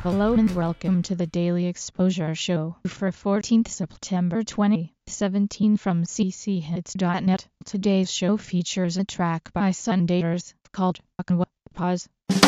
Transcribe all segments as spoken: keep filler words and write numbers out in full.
Hello and welcome to the Daily Exposure Show for fourteenth September twenty seventeen from c c hits dot net. Today's show features a track by Sundaters called Aqua. Pause.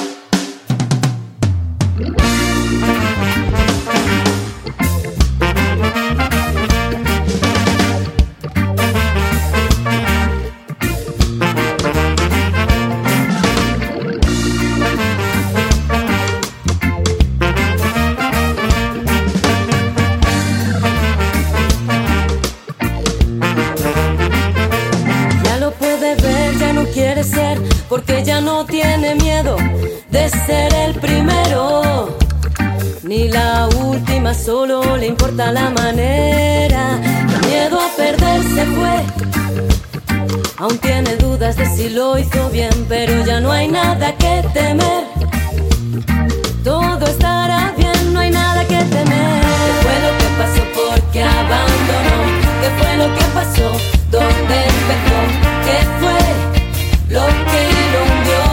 Quiere ser, porque ya no tiene miedo de ser el primero ni la última, solo le importa la manera. El miedo a perderse fue, aún tiene dudas de si lo hizo bien, pero ya no hay nada que temer, todo estará bien, no hay nada que temer. ¿Qué fue lo que pasó? ¿Por qué abandonó? ¿Qué fue lo que pasó? ¿Dónde empezó? ¿Qué fue lo que lo hundió?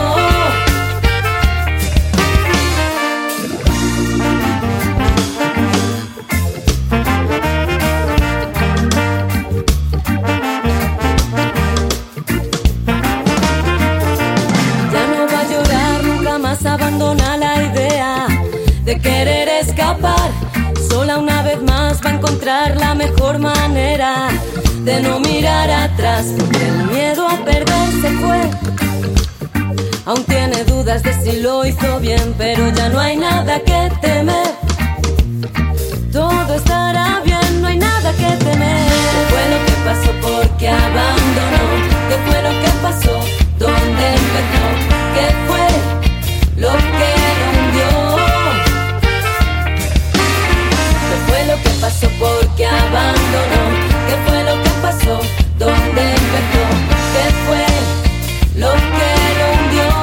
Ya no va a llorar, nunca más abandona la idea de querer escapar. Sola una vez más va a encontrar la mejor manera de no mirar atrás, porque el miedo a perderse fue, aún tiene dudas de si lo hizo bien, pero ya no hay nada que temer, todo estará bien, no hay nada que temer. ¿Qué fue lo que pasó? ¿Por qué abandonó? ¿Qué fue lo que pasó? ¿Dónde empezó? ¿Qué fue lo que lo hundió? ¿Qué fue lo que pasó? ¿Por qué abandonó? ¿Qué fue lo que pasó? ¿Dónde empezó? ¿Qué fue lo que lo hundió?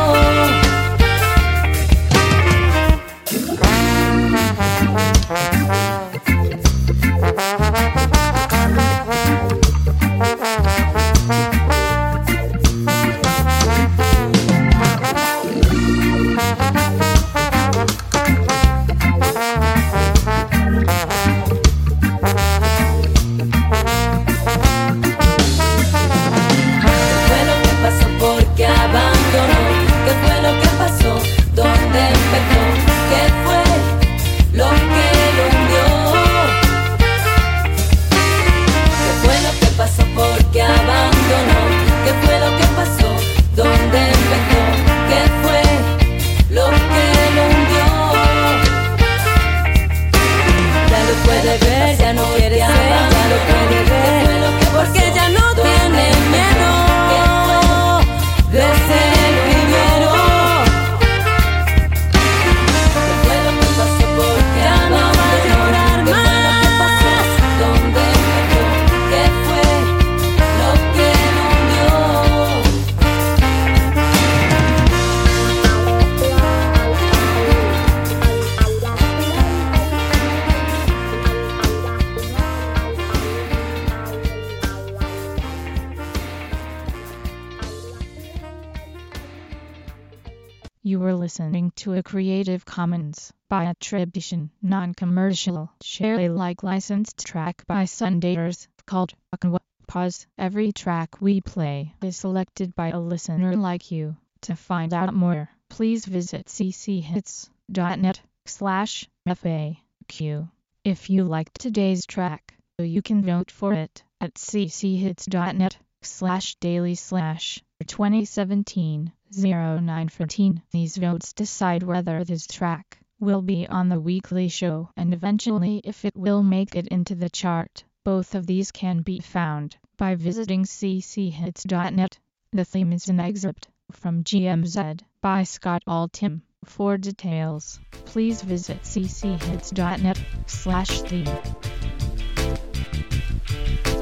Ya no quiere ser, ya lo puede ver, porque ya no tiene miedo de ser el primero. ¿Qué fue lo que pasó? Porque ya no va a llorar más. ¿Qué fue lo que pasó? ¿Dónde empezó? ¿Qué fue lo que lo hundió? You were listening to a Creative Commons by attribution, non-commercial, share Alike licensed track by Sundaters called Aqua. Pause. Every track we play is selected by a listener like you. To find out more, please visit c c hits dot net slash F A Q. If you liked today's track, you can vote for it at c c hits dot net slash daily slash twenty seventeen oh nine fourteen. These votes decide whether this track will be on the weekly show and eventually if it will make it into the chart. Both of these can be found by visiting c c hits dot net. The theme is an excerpt from G M Z by Scott Altham. For details, please visit c c hits dot net slash theme.